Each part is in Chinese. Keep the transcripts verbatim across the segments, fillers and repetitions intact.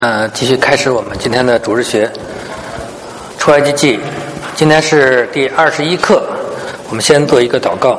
呃，继续开始我们今天的主日学出埃及记，今天是第二十一课。我们先做一个祷告。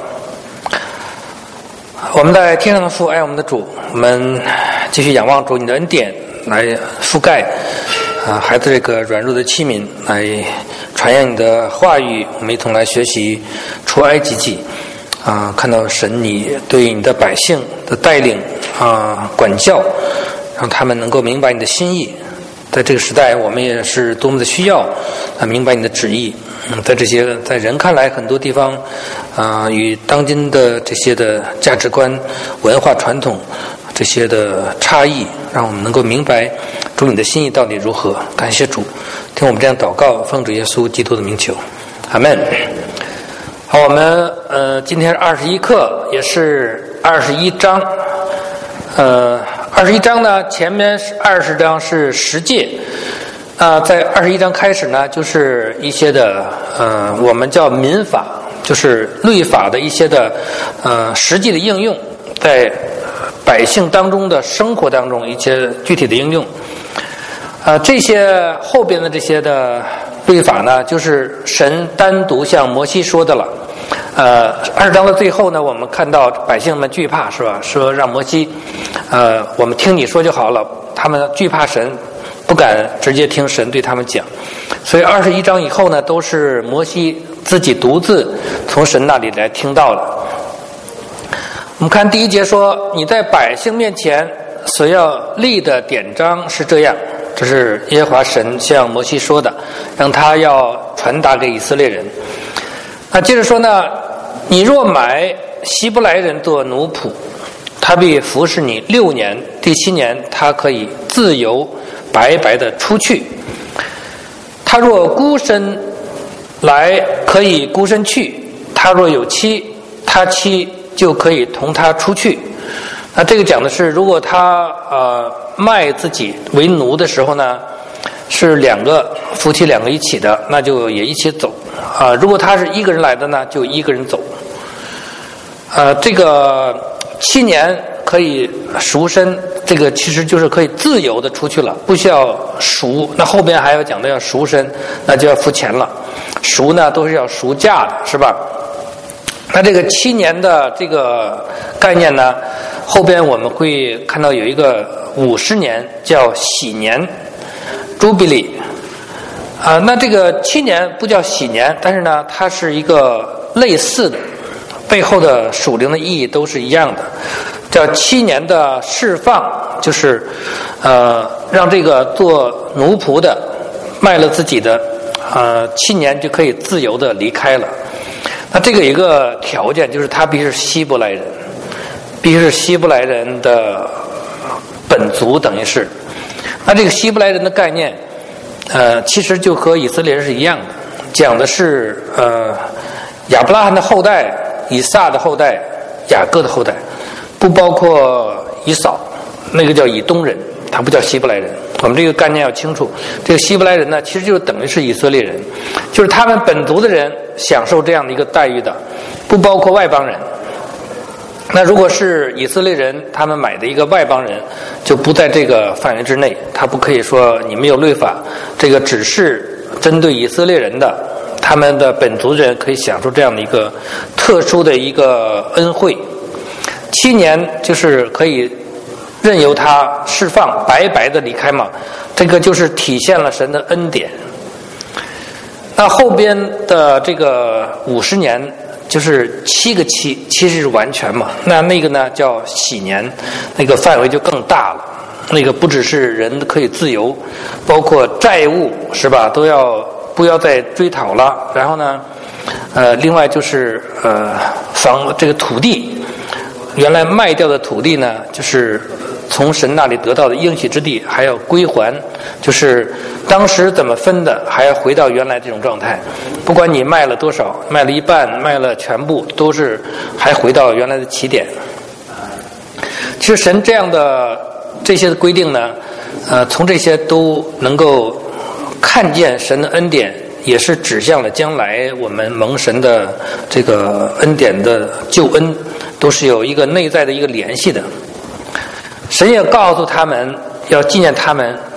我们在天上的父，爱我们的主，我们继续仰望主你的恩典来覆盖啊、呃、孩子这个软弱的器皿，来传扬你的话语。我们一同来学习出埃及记啊、呃，看到神你对你的百姓的带领啊、呃、管教。让他们能够明白你的心意，在这个时代我们也是多么的需要啊明白你的旨意。嗯，在这些在人看来很多地方啊、呃、与当今的这些的价值观文化传统这些的差异，让我们能够明白主你的心意到底如何。感谢主，听我们这样祷告，奉主耶稣基督的名求，阿们。好，我们呃今天是二十一课，也是二十一章。呃二十一章呢，前面是二十章是十诫，啊、呃，在二十一章开始呢，就是一些的呃，我们叫民法，就是律法的一些的呃实际的应用，在百姓当中的生活当中一些具体的应用。啊、呃，这些后边的这些的律法呢，就是神单独向摩西说的了。呃，二十章的最后呢，我们看到百姓们惧怕，是吧？说让摩西，呃，我们听你说就好了。他们惧怕神，不敢直接听神对他们讲。所以二十一章以后呢，都是摩西自己独自从神那里来听到的。我们看第一节说，你在百姓面前所要立的典章是这样，这是耶和华神向摩西说的，让他要传达给以色列人。那接着说呢，你若买希伯来人做奴仆，他必服侍你六年，第七年他可以自由白白的出去。他若孤身来，可以孤身去；他若有妻，他妻就可以同他出去。那这个讲的是，如果他呃卖自己为奴的时候呢，是两个夫妻两个一起的，那就也一起走啊、呃。如果他是一个人来的呢，就一个人走。呃，这个七年可以赎身，这个其实就是可以自由的出去了，不需要赎。那后边还要讲的要赎身，那就要付钱了。赎呢都是要赎价的，是吧？那这个七年的这个概念呢，后边我们会看到有一个五十年叫喜年。朱比利啊，那这个七年不叫喜年，但是呢，它是一个类似的，背后的属灵的意义都是一样的，叫七年的释放，就是呃，让这个做奴仆的卖了自己的，呃，七年就可以自由的离开了。那这个有一个条件，就是他必须是希伯来人，必须是希伯来人的本族，等于是。那这个希伯来人的概念，呃，其实就和以色列人是一样的，讲的是呃亚伯拉罕的后代、以撒的后代、雅各的后代，不包括以扫，那个叫以东人，他不叫希伯来人。我们这个概念要清楚，这个希伯来人呢，其实就等于是以色列人，就是他们本族的人享受这样的一个待遇的，不包括外邦人。那如果是以色列人他们买的一个外邦人，就不在这个范围之内，他不可以说你没有律法，这个只是针对以色列人的，他们的本族人可以享受这样的一个特殊的一个恩惠。七年就是可以任由他释放，白白的离开嘛，这个就是体现了神的恩典。那后边的这个五十年就是七个七，七是完全嘛，那那个呢叫喜年，那个范围就更大了，那个不只是人可以自由，包括债务是吧，都要不要再追讨了。然后呢呃另外就是呃房这个土地，原来卖掉的土地呢，就是从神那里得到的应许之地还要归还，就是当时怎么分的还要回到原来这种状态，不管你卖了多少，卖了一半卖了全部，都是还回到原来的起点。其实神这样的这些的规定呢，呃，从这些都能够看见神的恩典，也是指向了将来我们蒙神的这个恩典的救恩，都是有一个内在的一个联系的。神也告诉他们要纪念他们，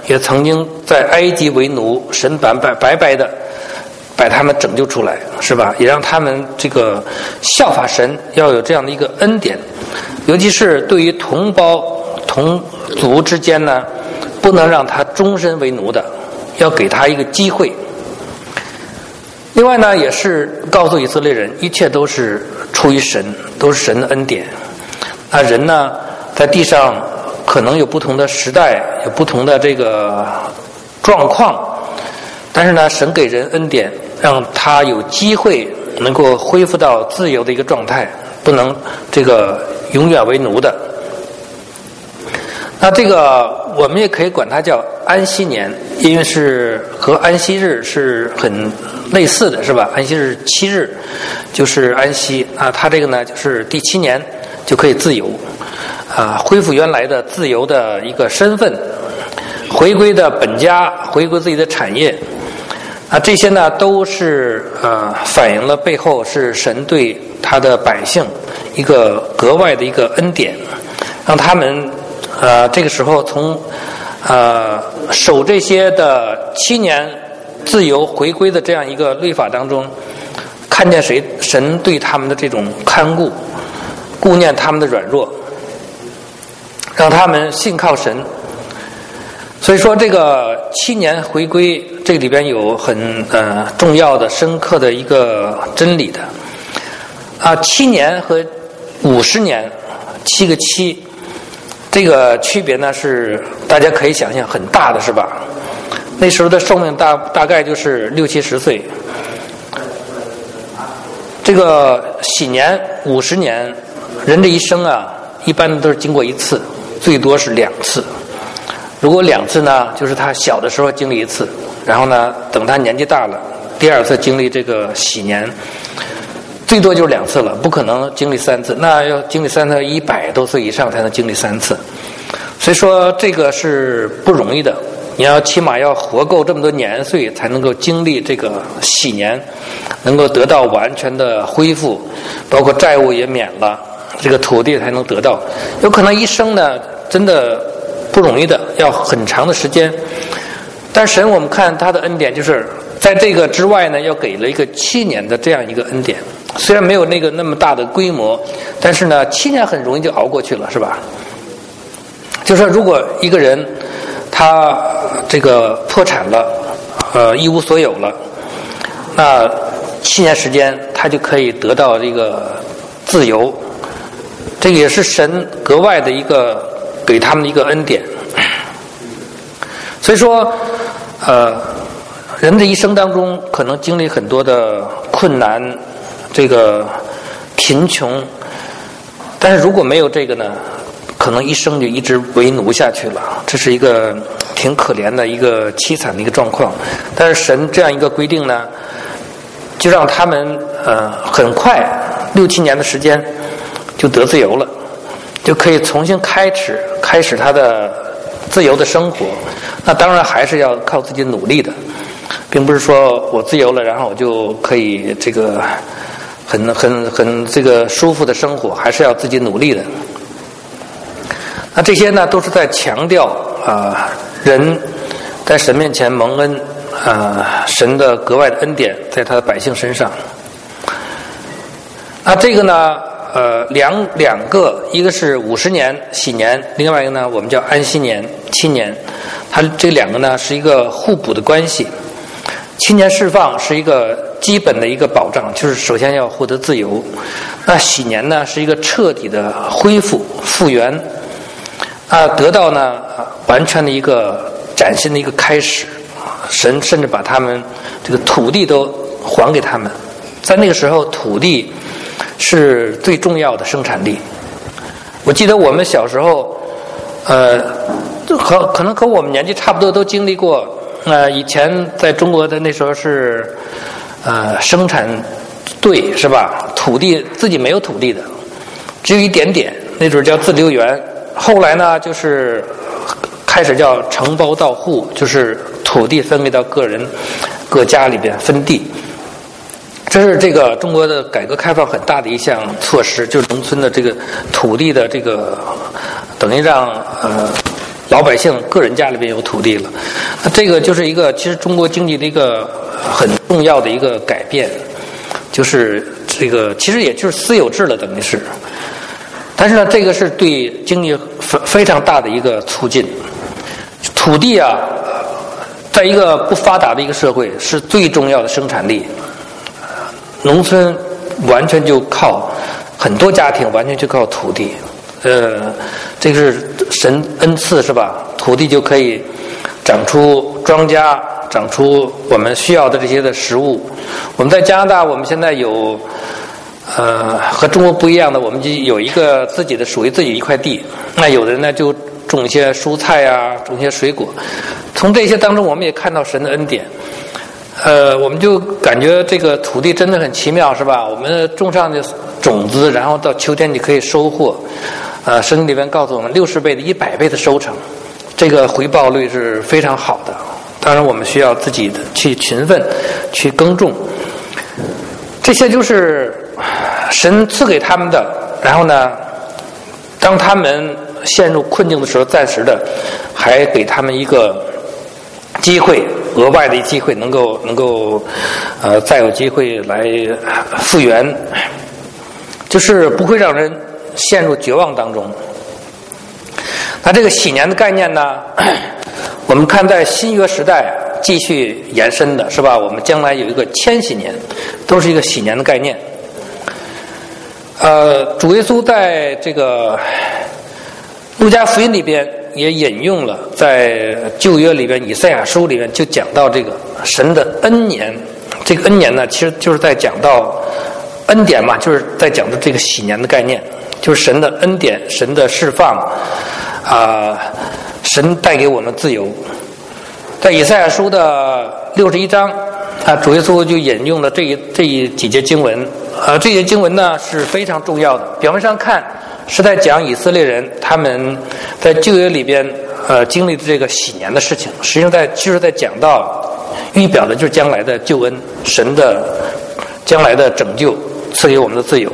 也曾经在埃及为奴，神白白白白的把他们拯救出来，是吧？也让他们这个效法神，要有这样的一个恩典，尤其是对于同胞同族之间呢，不能让他终身为奴的，要给他一个机会。另外呢，也是告诉以色列人，一切都是出于神，都是神的恩典。那人呢，在地上可能有不同的时代，有不同的这个状况，但是呢，神给人恩典，让他有机会能够恢复到自由的一个状态，不能这个永远为奴的。那这个我们也可以管它叫安息年，因为是和安息日是很类似的，是吧？安息日七日就是安息啊，它这个呢就是第七年就可以自由啊，恢复原来的自由的一个身份，回归的本家，回归自己的产业啊，这些呢都是呃反映了背后是神对他的百姓一个格外的一个恩典，让他们呃这个时候从呃守这些的七年自由回归的这样一个律法当中，看见谁神对他们的这种看顾，顾念他们的软弱，让他们信靠神。所以说这个七年回归，这里边有很呃重要的深刻的一个真理的啊，七年和五十年，七个七，这个区别呢是大家可以想象很大的，是吧？那时候的寿命大大概就是六七十岁。这个喜年五十年，人这一生啊，一般都是经过一次，最多是两次。如果两次呢，就是他小的时候经历一次，然后呢，等他年纪大了，第二次经历这个喜年，最多就是两次了，不可能经历三次。那要经历三次，一百多岁以上才能经历三次。所以说这个是不容易的，你要起码要活够这么多年岁，才能够经历这个喜年，能够得到完全的恢复，包括债务也免了，这个土地才能得到。有可能一生呢，真的不容易的，要很长的时间。但神我们看他的恩典，就是在这个之外呢，要给了一个七年的这样一个恩典。虽然没有那个那么大的规模，但是呢，七年很容易就熬过去了，是吧？就说如果一个人他这个破产了，呃，一无所有了，那七年时间他就可以得到这个自由，这个也是神格外的一个给他们的一个恩典。所以说呃人的一生当中可能经历很多的困难，这个贫穷，但是如果没有这个呢，可能一生就一直为奴下去了，这是一个挺可怜的一个凄惨的一个状况。但是神这样一个规定呢，就让他们呃很快六七年的时间就得自由了，就可以重新开始开始他的自由的生活。那当然还是要靠自己努力的，并不是说我自由了，然后我就可以这个很很很这个舒服的生活，还是要自己努力的。那这些呢，都是在强调啊、呃，人在神面前蒙恩啊、呃，神的格外的恩典在他的百姓身上。那这个呢，呃，两两个，一个是五十年喜年，另外一个呢，我们叫安息年七年。它这两个呢是一个互补的关系。七年释放是一个基本的一个保障，就是首先要获得自由。那喜年呢是一个彻底的恢复复原。啊，得到呢完全的一个崭新的一个开始，神甚至把他们这个土地都还给他们。在那个时候，土地是最重要的生产力。我记得我们小时候，呃，和可能和我们年纪差不多，都经历过。呃，以前在中国的那时候是呃生产队，是吧？土地自己没有土地的，只有一点点，那时候叫自留园。后来呢，就是开始叫承包到户，就是土地分给到个人各家里边分地。这是这个中国的改革开放很大的一项措施，就是农村的这个土地的这个等于让呃老百姓个人家里边有土地了。那这个就是一个其实中国经济的一个很重要的一个改变，就是这个其实也就是私有制了，等于是。但是呢，这个是对经济非非常大的一个促进。土地啊，在一个不发达的一个社会是最重要的生产力。农村完全就靠很多家庭完全就靠土地，呃，这个是神恩赐是吧？土地就可以长出庄稼，长出我们需要的这些的食物。我们在加拿大，我们现在有呃和中国不一样的，我们就有一个自己的属于自己一块地。那有的人呢就种一些蔬菜啊，种一些水果。从这些当中，我们也看到神的恩典。呃，我们就感觉这个土地真的很奇妙，是吧？我们种上的种子，然后到秋天你可以收获。呃，圣经里面告诉我们，六十倍的、一百倍的收成，这个回报率是非常好的。当然，我们需要自己的去勤奋，去耕种。这些就是神赐给他们的。然后呢，当他们陷入困境的时候，暂时的还给他们一个机会。额外的机会能够能够呃再有机会来复原，就是不会让人陷入绝望当中。那这个禧年的概念呢，我们看在新约时代继续延伸的是吧？我们将来有一个千禧年，都是一个禧年的概念。呃，主耶稣在这个路加福音里边也引用了，在旧约里边以赛亚书里边就讲到这个神的恩年。这个恩年呢，其实就是在讲到恩典嘛，就是在讲的这个禧年的概念，就是神的恩典，神的释放啊、呃，神带给我们自由。在以赛亚书的六十一章啊，主耶稣就引用了这一这一几节经文。呃，这些经文呢是非常重要的。表面上看是在讲以色列人他们在旧约里边呃经历的这个禧年的事情，实际上在就是在讲到预表的就是将来的救恩，神的将来的拯救，赐给我们的自由。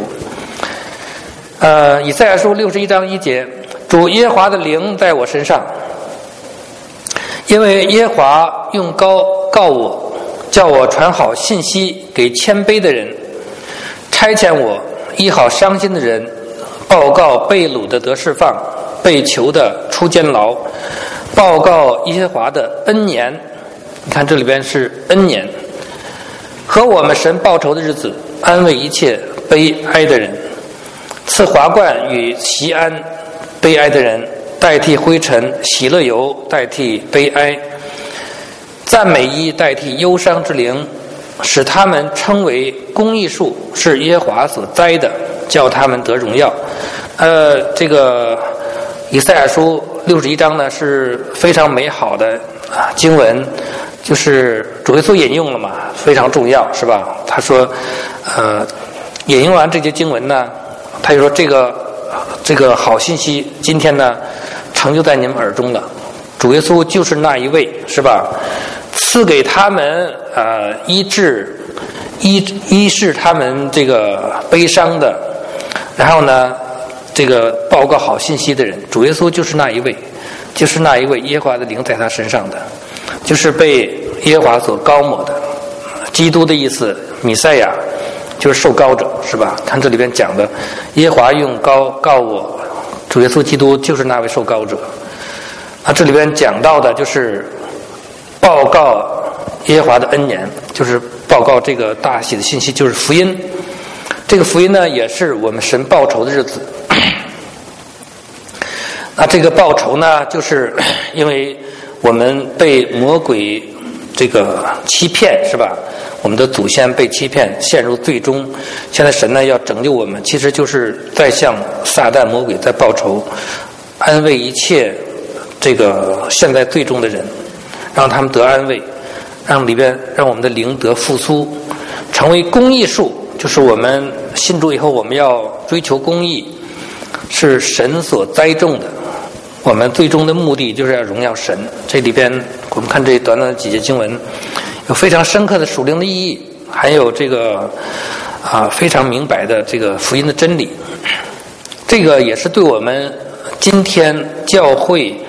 呃，以赛亚书六十一章一节，主耶和华的灵在我身上，因为耶和华用膏告我，叫我传好信息给谦卑的人，差遣我医好伤心的人，报告被掳的得释放，被囚的出监牢，报告耶和华的恩年。你看这里边是恩年，和我们神报仇的日子，安慰一切悲哀的人，赐华冠与席安悲哀的人，代替灰尘，喜乐油代替悲哀，赞美衣代替忧伤之灵，使他们称为公义树，是耶和华所栽的，叫他们得荣耀。呃，这个以赛亚书六十一章呢是非常美好的啊经文，就是主耶稣引用了嘛，非常重要，是吧？他说，呃，引用完这些经文呢，他就说这个这个好信息，今天呢成就在你们耳中了。主耶稣就是那一位，是吧？赐给他们呃医治医医治他们这个悲伤的，然后呢这个报告好信息的人，主耶稣就是那一位，就是那一位耶和华的灵在他身上的，就是被耶和华所膏抹的。基督的意思，弥赛亚就是受膏者，是吧？看这里边讲的，耶和华用膏告我，主耶稣基督就是那位受膏者。啊，这里边讲到的就是报告耶和华的恩年，就是报告这个大喜的信息，就是福音。这个福音呢，也是我们神报仇的日子。那这个报仇呢，就是因为我们被魔鬼这个欺骗，是吧？我们的祖先被欺骗，陷入最终。现在神呢要拯救我们，其实就是在向撒旦魔鬼在报仇，安慰一切这个现在最终的人，让他们得安慰，让里边让我们的灵得复苏，成为公义树。就是我们信主以后，我们要追求公义，是神所栽种的。我们最终的目的就是要荣耀神。这里边我们看这短短的几节经文，有非常深刻的属灵的意义，还有这个啊非常明白的这个福音的真理。这个也是对我们今天教会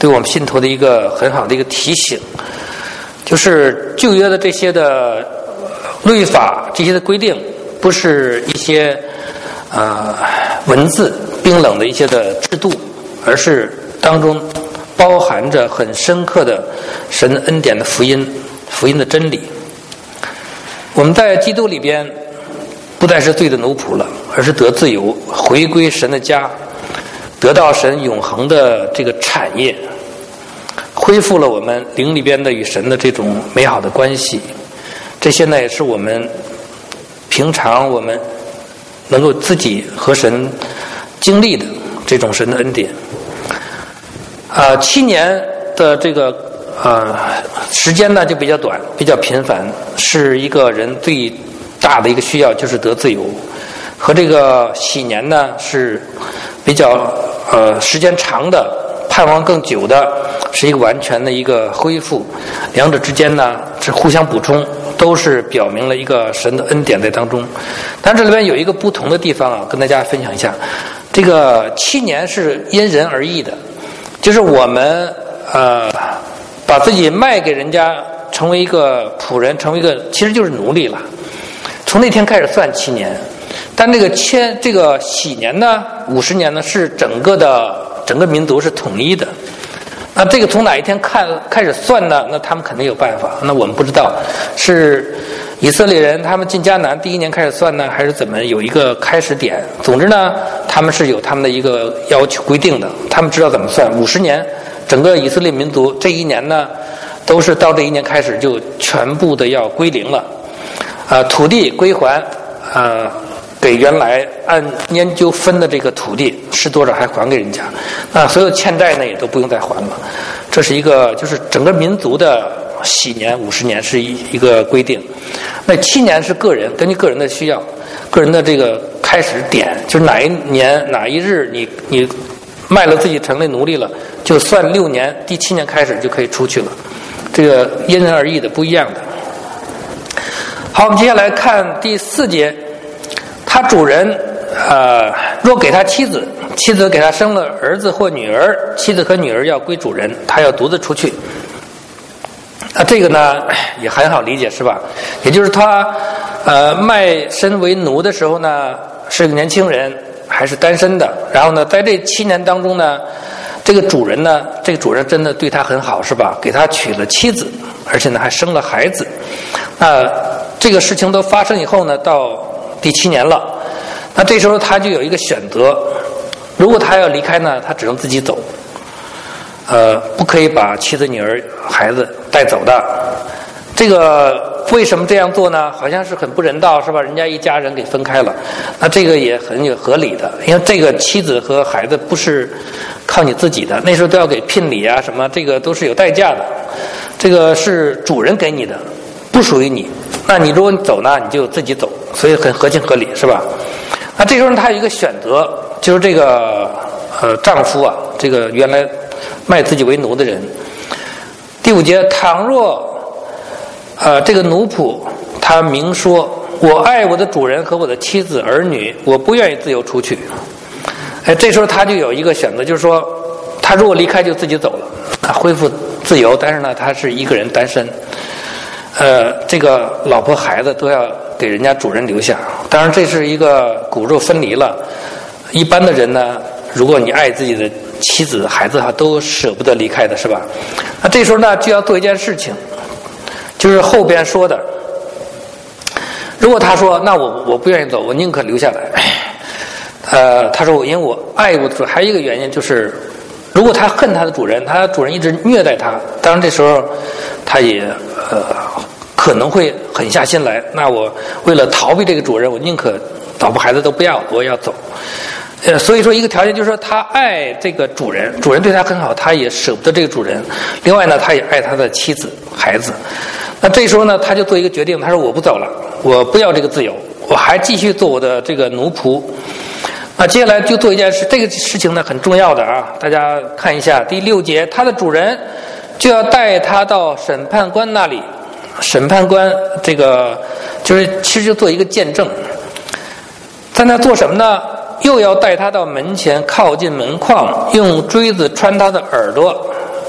对我们信徒的一个很好的一个提醒，就是旧约的这些的律法、这些的规定，不是一些呃文字冰冷的一些的制度，而是当中包含着很深刻的神恩典的福音、福音的真理。我们在基督里边不再是罪的奴仆了，而是得自由，回归神的家，得到神永恒的这个产业，恢复了我们灵里边的与神的这种美好的关系。这些呢，也是我们平常我们能够自己和神经历的这种神的恩典。啊、呃，七年的这个呃时间呢就比较短，比较频繁，是一个人最大的一个需要，就是得自由。和这个喜年呢是比较呃时间长的，盼望更久的，是一个完全的一个恢复。两者之间呢是互相补充，都是表明了一个神的恩典在当中。但这里边有一个不同的地方啊，跟大家分享一下。这个七年是因人而异的，就是我们呃把自己卖给人家，成为一个仆人，成为一个其实就是奴隶了。从那天开始算七年，但这个千这个喜年呢，五十年呢是整个的整个民族是统一的。那这个从哪一天看开始算呢？那他们肯定有办法。那我们不知道是以色列人他们进迦南第一年开始算呢，还是怎么有一个开始点？总之呢，他们是有他们的一个要求规定的，他们知道怎么算。五十年，整个以色列民族这一年呢，都是到这一年开始就全部的要归零了。呃，土地归还，呃，给原来按年就分的这个土地是多少还还给人家，那所有欠债呢也都不用再还了。这是一个就是整个民族的喜年，五十年是一一个规定。那七年是个人根据个人的需要，个人的这个开始点，就是哪一年哪一日你你卖了自己成为奴隶了，就算六年，第七年开始就可以出去了。这个因人而异的，不一样的。好，我们接下来看第四节，他主人呃，若给他妻子，妻子给他生了儿子或女儿，妻子和女儿要归主人，他要独自出去。啊，这个呢也很好理解，是吧？也就是他呃卖身为奴的时候呢，是个年轻人，还是单身的。然后呢，在这七年当中呢，这个主人呢，这个主人真的对他很好，是吧？给他娶了妻子，而且呢还生了孩子。那这个事情都发生以后呢，到第七年了，那这时候他就有一个选择，如果他要离开呢，他只能自己走，呃，不可以把妻子、女儿、孩子带走的。这个为什么这样做呢？好像是很不人道，是吧？人家一家人给分开了，那这个也很有合理的，因为这个妻子和孩子不是靠你自己的，那时候都要给聘礼啊什么，这个都是有代价的，这个是主人给你的，不属于你。那你如果你走呢，你就自己走，所以很合情合理，是吧？那这时候他有一个选择，就是这个呃丈夫啊，这个原来卖自己为奴的人。第五节，倘若呃这个奴仆他明说，我爱我的主人和我的妻子儿女，我不愿意自由出去。哎，这时候他就有一个选择，就是说他如果离开就自己走了，他恢复自由，但是呢他是一个人单身。呃，这个老婆孩子都要给人家主人留下。当然，这是一个骨肉分离了。一般的人呢，如果你爱自己的妻子、孩子哈，都舍不得离开的，是吧？那这时候呢，就要做一件事情，就是后边说的。如果他说，那我我不愿意走，我宁可留下来。呃，他说，因为我爱我的主，还有一个原因就是，如果他恨他的主人，他主人一直虐待他，当然这时候他也呃。可能会狠下心来，那我为了逃避这个主人，我宁可老婆孩子都不要，我也要走。呃，所以说一个条件就是说他爱这个主人，主人对他很好，他也舍不得这个主人。另外呢，他也爱他的妻子孩子。那这时候呢，他就做一个决定，他说我不走了，我不要这个自由，我还继续做我的这个奴仆。那接下来就做一件事，这个事情呢很重要的啊，大家看一下第六节，他的主人就要带他到审判官那里。审判官这个就是其实就做一个见证，在那做什么呢？又要带他到门前，靠近门框，用锥子穿他的耳朵，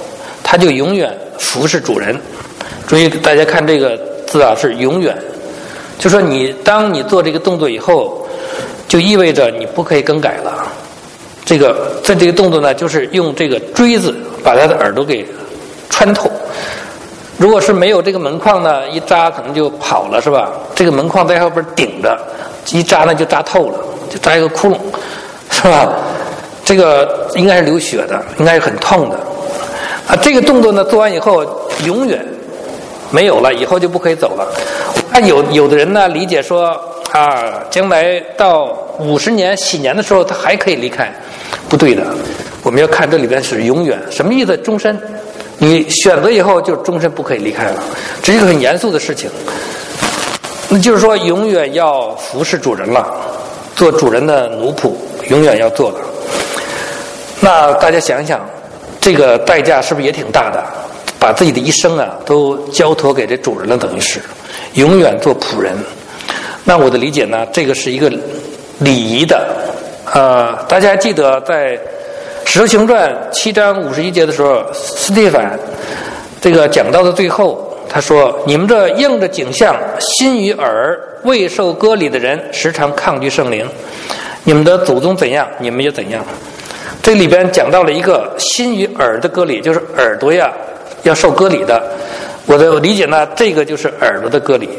他就永远服侍主人。注意大家看这个字啊，是永远，就说你当你做这个动作以后，就意味着你不可以更改了。这个在这个动作呢，就是用这个锥子把他的耳朵给穿透。如果是没有这个门框呢，一扎可能就跑了，是吧？这个门框在后边顶着，一扎呢就扎透了，就扎一个窟窿，是吧？这个应该是流血的，应该是很痛的啊。这个动作呢做完以后永远没有了，以后就不可以走了。我看有有的人呢理解说啊，将来到五十年喜年的时候他还可以离开，不对的。我们要看这里边是永远，什么意思？终身。你选择以后就终身不可以离开了，这是一个很严肃的事情。那就是说永远要服侍主人了，做主人的奴仆永远要做的。那大家想想，这个代价是不是也挺大的？把自己的一生啊都交托给这主人了，等于是永远做仆人。那我的理解呢，这个是一个礼仪的。呃，大家还记得在《使徒行传》七章五十一节的时候，斯蒂凡这个讲到的最后，他说：“你们这应着景象、心与耳未受割礼的人，时常抗拒圣灵。你们的祖宗怎样，你们也怎样。”这里边讲到了一个心与耳的割礼，就是耳朵呀要受割礼的。我的理解呢，这个就是耳朵的割礼。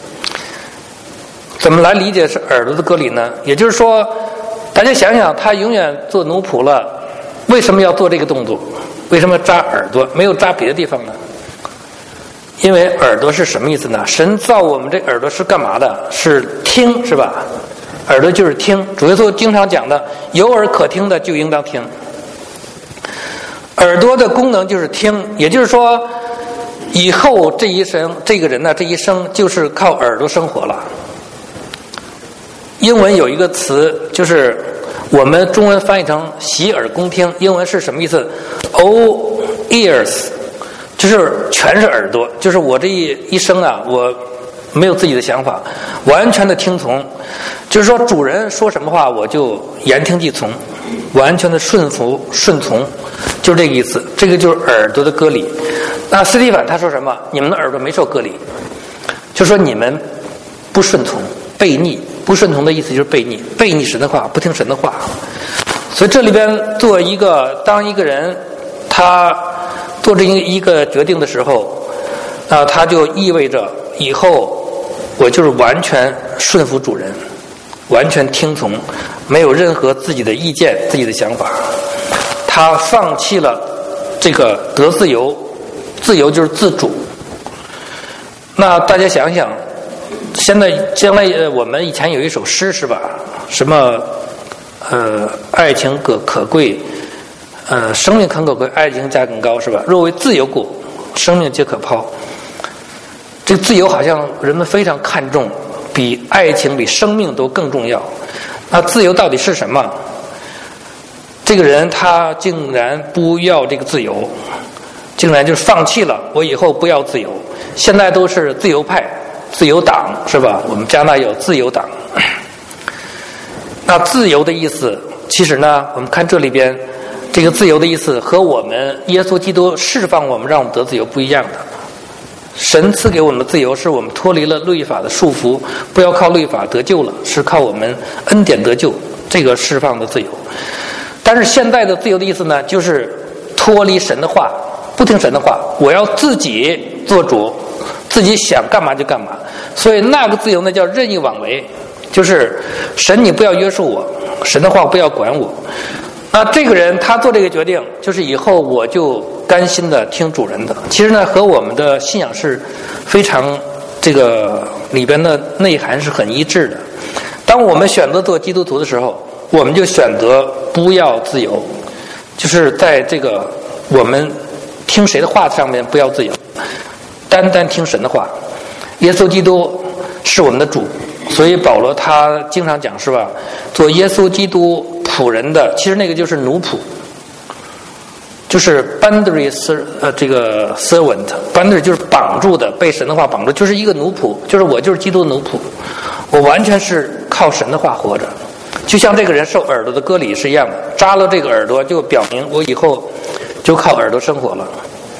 怎么来理解是耳朵的割礼呢？也就是说，大家想想，他永远做奴仆了，为什么要做这个动作？为什么扎耳朵，没有扎别的地方呢？因为耳朵是什么意思呢？神造我们这耳朵是干嘛的？是听，是吧？耳朵就是听。主耶稣经常讲的，有耳可听的就应当听。耳朵的功能就是听，也就是说，以后这一生，这个人呢，这一生就是靠耳朵生活了。英文有一个词，就是我们中文翻译成洗耳恭听，英文是什么意思 ？All ears， 就是全是耳朵，就是我这一一生啊，我没有自己的想法，完全的听从，就是说主人说什么话我就言听计从，完全的顺服顺从，就是这个意思。这个就是耳朵的割礼。那斯蒂凡他说什么？你们的耳朵没受割礼，就说你们不顺从，悖逆。不顺从的意思就是悖逆，悖逆神的话，不听神的话。所以这里边做一个，当一个人他做这一个决定的时候，那他就意味着以后我就是完全顺服主人，完全听从，没有任何自己的意见、自己的想法。他放弃了这个得自由，自由就是自主。那大家想想。现在将来呃，我们以前有一首诗是吧？什么呃，爱情可可贵，呃，生命很可贵，爱情价更高是吧？若为自由故，生命皆可抛。这个自由好像人们非常看重，比爱情、比生命都更重要。那自由到底是什么？这个人他竟然不要这个自由，竟然就是放弃了，我以后不要自由。现在都是自由派。自由党是吧？我们加拿大有自由党。那自由的意思，其实呢，我们看这里边，这个自由的意思和我们耶稣基督释放我们，让我们得自由不一样的。神赐给我们的自由，是我们脱离了律法的束缚，不要靠律法得救了，是靠我们恩典得救，这个释放的自由。但是现在的自由的意思呢，就是脱离神的话，不听神的话，我要自己做主。自己想干嘛就干嘛，所以那个自由呢叫任意妄为，就是神你不要约束我，神的话不要管我。那这个人他做这个决定，就是以后我就甘心的听主人的。其实呢和我们的信仰是非常这个里边的内涵是很一致的。当我们选择做基督徒的时候，我们就选择不要自由，就是在这个我们听谁的话上面不要自由，单单听神的话。耶稣基督是我们的主，所以保罗他经常讲是吧，做耶稣基督仆人的，其实那个就是奴仆，就是 boundary 呃这个 servant boundary 就是绑住的，被神的话绑住，就是一个奴仆，就是我就是基督奴仆，我完全是靠神的话活着。就像这个人受耳朵的割礼是一样的，扎了这个耳朵就表明我以后就靠耳朵生活了。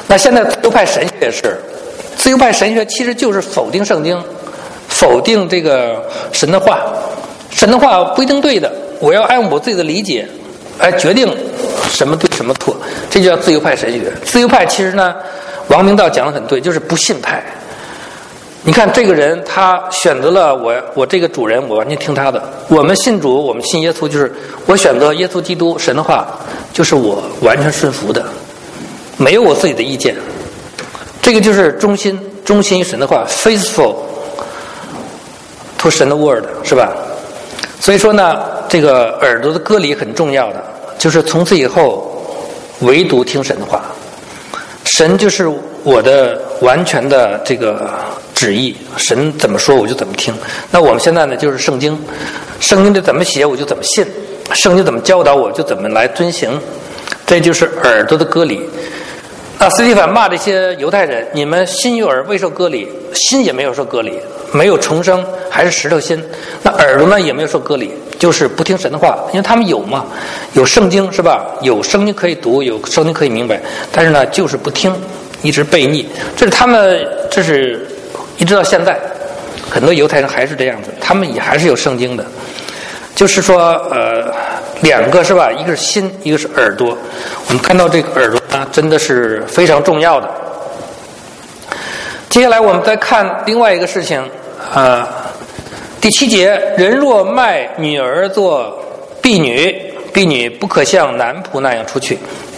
那现在自由派神学也是，自由派神学其实就是否定圣经，否定这个神的话，神的话不一定对的，我要按我自己的理解来决定什么对什么错，这就叫自由派神学。自由派其实呢，王明道讲得很对，就是不信派。你看这个人，他选择了我，我这个主人，我完全听他的。我们信主，我们信耶稣，就是我选择耶稣基督神的话，就是我完全顺服的，没有我自己的意见。这个就是忠心，忠心于神的话 ，faithful to 神的 word， 是吧？所以说呢，这个耳朵的割礼很重要的，就是从此以后唯独听神的话，神就是我的完全的这个旨意，神怎么说我就怎么听。那我们现在呢，就是圣经，圣经的怎么写我就怎么信，圣经怎么教导我就怎么来遵行，这就是耳朵的割礼。那司提反骂这些犹太人，你们心与耳未受割礼，心也没有受割礼，没有重生，还是石头心。那耳朵呢也没有受割礼，就是不听神的话，因为他们有嘛，有圣经是吧？有圣经可以读，有圣经可以明白，但是呢就是不听，一直悖逆。这是他们，这是一直到现在，很多犹太人还是这样子，他们也还是有圣经的。就是说，呃，两个是吧？一个是心，一个是耳朵。我们看到这个耳朵呢，真的是非常重要的。接下来我们再看另外一个事情，呃，第七节，人若卖女儿做婢女，婢女不可像男仆那样出去。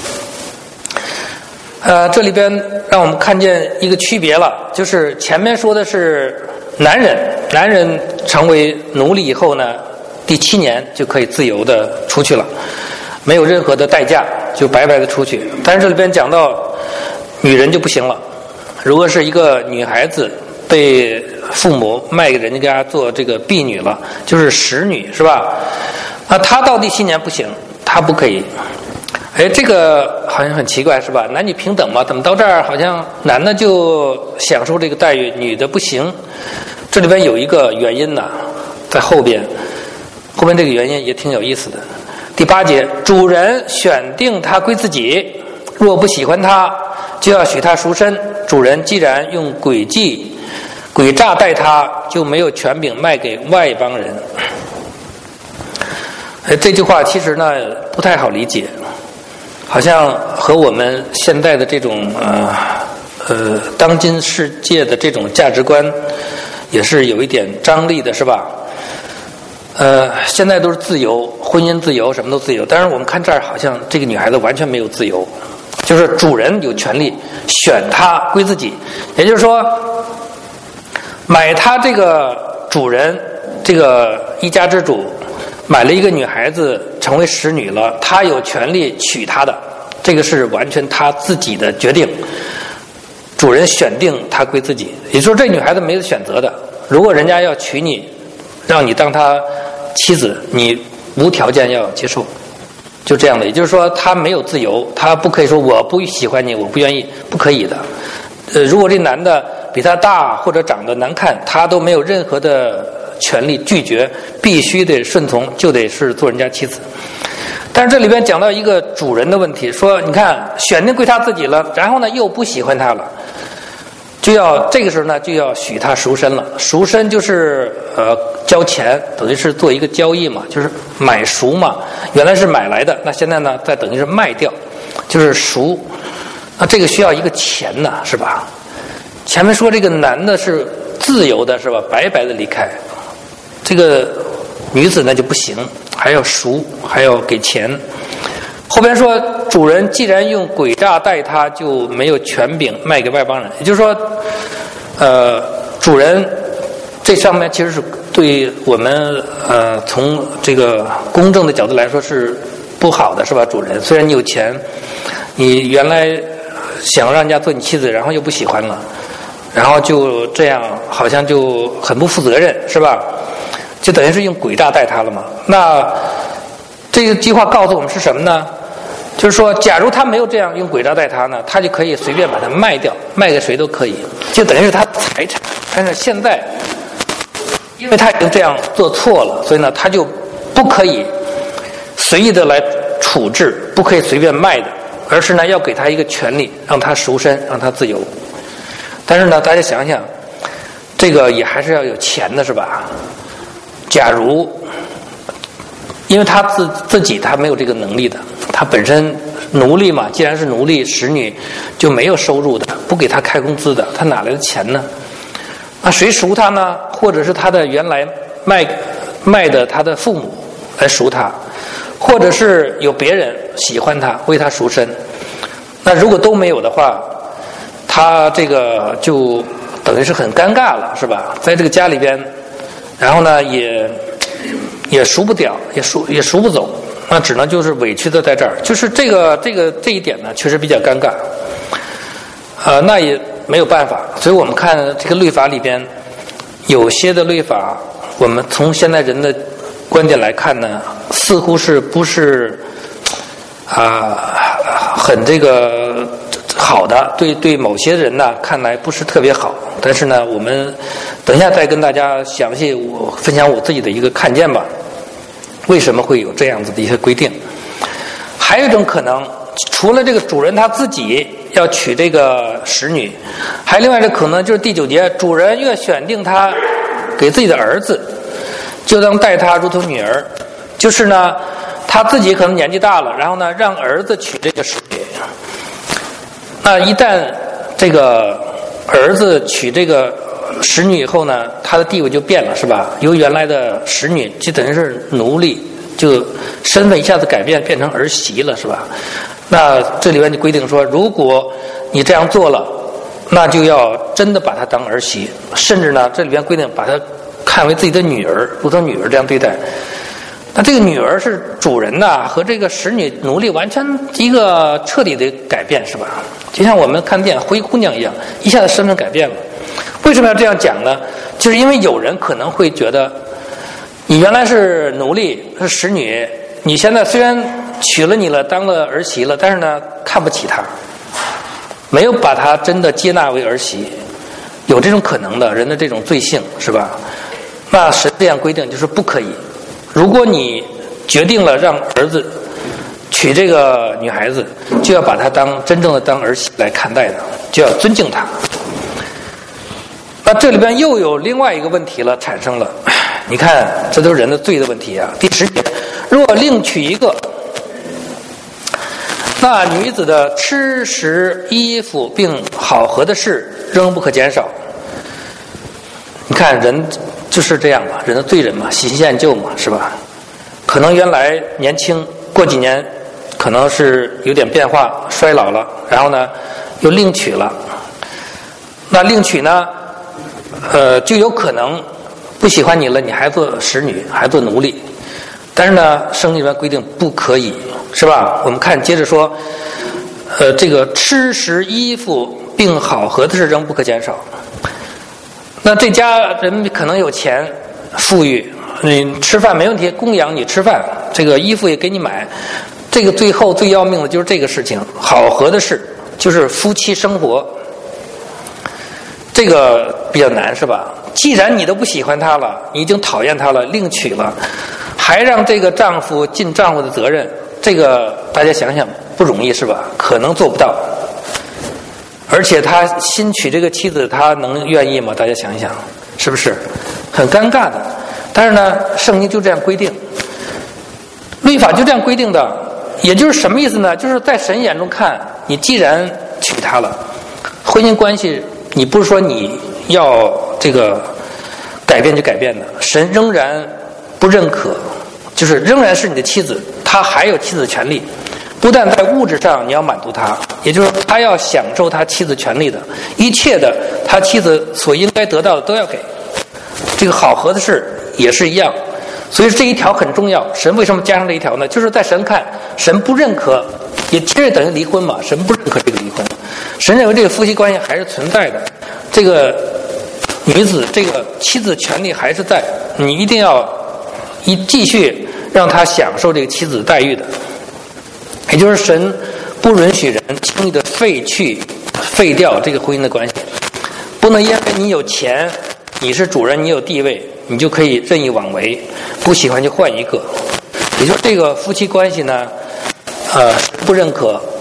呃，这里边让我们看见一个区别了，就是前面说的是男人，男人成为奴隶以后呢，第七年就可以自由的出去了，没有任何的代价，就白白的出去。但是这里边讲到女人就不行了，如果是一个女孩子被父母卖给人家做这个婢女了，就是使女是吧？那她到第七年不行，她不可以。哎，这个好像很奇怪是吧？男女平等嘛，怎么到这儿好像男的就享受这个待遇，女的不行？这里边有一个原因呢，在后边，后边这个原因也挺有意思的。第八节，主人选定他归自己，若不喜欢他，就要许他赎身。主人既然用诡计、诡诈待他，就没有权柄卖给外邦人。哎，这句话其实呢不太好理解。好像和我们现在的这种呃呃当今世界的这种价值观也是有一点张力的，是吧？呃，现在都是自由，婚姻自由，什么都自由。但是我们看这儿，好像这个女孩子完全没有自由，就是主人有权利选她归自己，也就是说，买她这个主人，这个一家之主。买了一个女孩子成为使女了，他有权利娶她的，这个是完全他自己的决定，主人选定她归自己，也就是说这女孩子没有选择的。如果人家要娶你，让你当他妻子，你无条件要接受，就这样的。也就是说他没有自由，他不可以说我不喜欢你，我不愿意，不可以的。呃，如果这男的比他大或者长得难看，他都没有任何的权利拒绝，必须得顺从，就得是做人家妻子。但是这里边讲到一个主人的问题，说你看选定归他自己了，然后呢又不喜欢他了，就要这个时候呢就要许他赎身了。赎身就是呃交钱，等于是做一个交易嘛，就是买赎嘛。原来是买来的，那现在呢再等于是卖掉，就是赎。那这个需要一个钱呢，是吧？前面说这个男的是自由的，是吧？白白的离开，这个女子呢就不行，还要赎，还要给钱。后边说主人既然用诡诈待他，就没有权柄卖给外邦人。也就是说，呃，主人这上面其实是对我们呃从这个公正的角度来说是不好的，是吧？主人虽然你有钱，你原来想让人家做你妻子，然后又不喜欢了，然后就这样好像就很不负责任，是吧？就等于是用诡诈待他了嘛。那这个句话告诉我们是什么呢？就是说假如他没有这样用诡诈待他呢，他就可以随便把它卖掉，卖给谁都可以，就等于是他的财产。但是现在因为他已经这样做错了，所以呢他就不可以随意的来处置，不可以随便卖的， 而是呢要给他一个权利，让他赎身，让他自由。但是呢，大家想想，这个也还是要有钱的，是吧？假如因为他自自己他没有这个能力的，他本身奴隶嘛，既然是奴隶使女，就没有收入的，不给他开工资的，他哪来的钱呢？那谁赎他呢？或者是他的原来卖卖的他的父母来赎他，或者是有别人喜欢他为他赎身。那如果都没有的话，他这个就等于是很尴尬了，是吧？在这个家里边，然后呢也也赎不掉，也赎也赎不走，那只能就是委屈的在这儿。就是这个这个这一点呢，确实比较尴尬。呃，那也没有办法。所以我们看这个律法里边，有些的律法，我们从现在人的观点来看呢，似乎是不是啊、呃、很这个好的，对对某些人呢看来不是特别好。但是呢，我们等一下再跟大家详细我分享我自己的一个看见吧。为什么会有这样子的一些规定？还有一种可能，除了这个主人他自己要娶这个使女，还有另外一个可能就是第九节，主人越选定他给自己的儿子，就当待他如同女儿。就是呢，他自己可能年纪大了，然后呢，让儿子娶这个使女。那一旦这个儿子娶这个使女以后呢，他的地位就变了，是吧？由原来的使女就等于是奴隶，就身份一下子改变，变成儿媳了，是吧？那这里面就规定说，如果你这样做了，那就要真的把她当儿媳，甚至呢，这里边规定把她看为自己的女儿，如同女儿这样对待。那这个女儿是主人呐，和这个使女奴隶完全一个彻底的改变，是吧？就像我们看电影灰姑娘一样，一下子身份改变了。为什么要这样讲呢？就是因为有人可能会觉得，你原来是奴隶是使女，你现在虽然娶了你了，当了儿媳了，但是呢看不起她，没有把她真的接纳为儿媳，有这种可能的人的这种罪性，是吧？那神这样规定就是不可以。如果你决定了让儿子娶这个女孩子，就要把她当真正的当儿媳来看待的，就要尊敬她。那这里边又有另外一个问题了，产生了。你看，这都是人的罪的问题啊。第十节，若另娶一个，那女子的吃食、衣服并好合的事，仍不可减少。你看，人就是这样嘛，人的罪人嘛，喜新厌旧嘛，是吧？可能原来年轻，过几年可能是有点变化，衰老了，然后呢又另娶了。那另娶呢，呃，就有可能不喜欢你了，你还做使女，还做奴隶。但是呢，圣经里面规定不可以，是吧？我们看接着说，呃，这个吃食、衣服并好合的事，仍不可减少。那这家人可能有钱富裕，你吃饭没问题，供养你吃饭，这个衣服也给你买。这个最后最要命的就是这个事情，好合的事就是夫妻生活，这个比较难，是吧？既然你都不喜欢他了，你已经讨厌他了，另娶了，还让这个丈夫尽丈夫的责任，这个大家想想不容易，是吧？可能做不到。而且他新娶这个妻子，他能愿意吗？大家想一想，是不是很尴尬的？但是呢，圣经就这样规定，律法就这样规定的。也就是什么意思呢？就是在神眼中看，你既然娶她了，婚姻关系你不是说你要这个改变就改变的，神仍然不认可，就是仍然是你的妻子，她还有妻子的权利。不但在物质上你要满足他，也就是说他要享受他妻子权利的一切的，他妻子所应该得到的都要给。这个好合的事也是一样，所以这一条很重要。神为什么加上这一条呢？就是在神看，神不认可，也其实等于离婚嘛，神不认可这个离婚，神认为这个夫妻关系还是存在的，这个女子这个妻子权利还是在，你一定要一继续让他享受这个妻子待遇的。也就是神不允许人轻易的废去、废掉这个婚姻的关系，不能因为你有钱，你是主人，你有地位，你就可以任意妄为，不喜欢就换一个。也就是这个夫妻关系呢，呃，不认可你把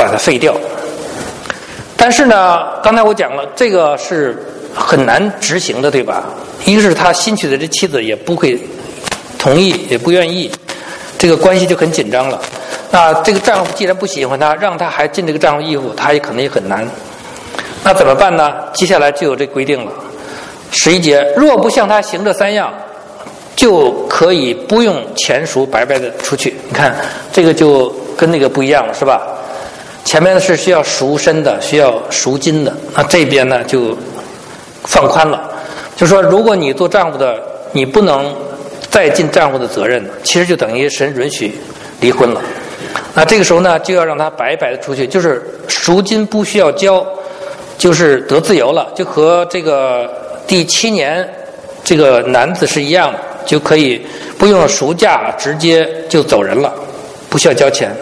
把它废掉。但是呢，刚才我讲了，这个是很难执行的，对吧？一个是他新娶的这妻子也不会同意，也不愿意，这个关系就很紧张了。那这个丈夫既然不喜欢他，让他还尽这个丈夫义务，他也可能也很难。那怎么办呢？接下来就有这规定了。十一节，若不向他行这三样，就可以不用钱赎，白白的出去。你看这个就跟那个不一样了，是吧？前面是需要赎身的，需要赎金的，那这边呢就放宽了，就说如果你做丈夫的，你不能再尽丈夫的责任，其实就等于神允许离婚了。那这个时候呢，就要让他白白的出去，就是赎金不需要交，就是得自由了，就和这个第七年这个男子是一样的，就可以不用赎价，直接就走人了，不需要交钱。